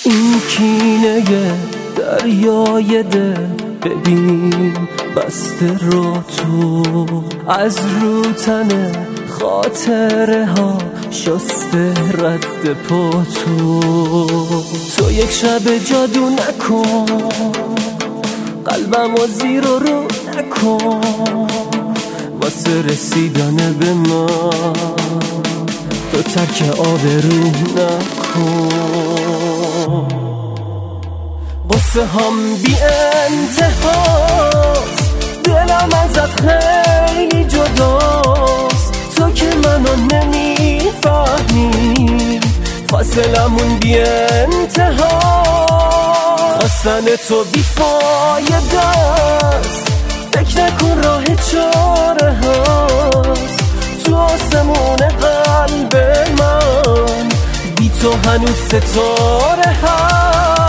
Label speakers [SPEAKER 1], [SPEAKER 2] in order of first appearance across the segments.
[SPEAKER 1] این کینه دریای دل ببین بسته رو تو از رو تن خاطره ها شسته رد پا تو یک شب جادو نکن قلبم و زیر رو نکن واسه رسیدن به من تو ترک آبرو نکن قصه هم بی انتهاست دلم ازت خیلی جداست تو که منو نمیفهمی فاصلمون بی انتهاست خواستن تو بی فایده است فکر نکن راه چاره هست تو آسمون قلب من بی تو هنوز ستاره هست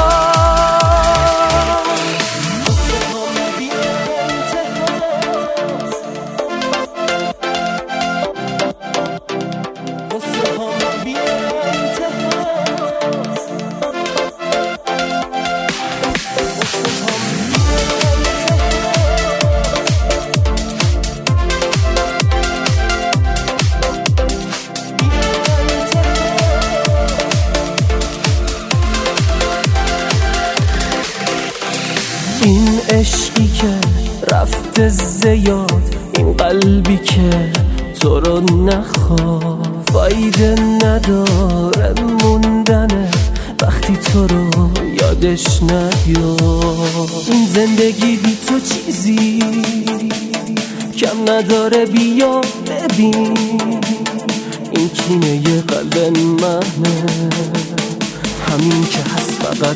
[SPEAKER 1] این عشقی که رفته زیاد این قلبی که تو رو نخواد فایده نداره موندنه وقتی تو رو یادش نیاد این زندگی بی تو چیزی کم نداره بیا ببین این کینه قلب منه همین که هست فقط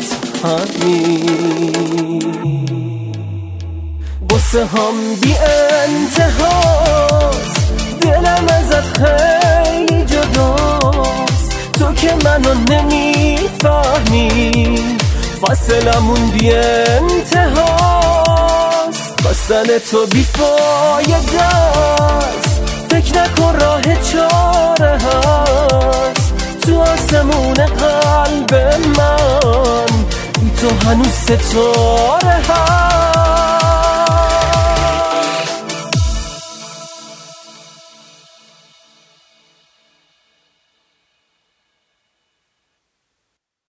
[SPEAKER 1] همین قصه هم بی انتهاست دلم ازت خیلی جداست تو که منو نمیفهمی فاصلمون بی انتهاست خواستن تو بی فایده است فکر نکن راه چاره هست تو آسمون قلب من بی تو هنوز ستاره هست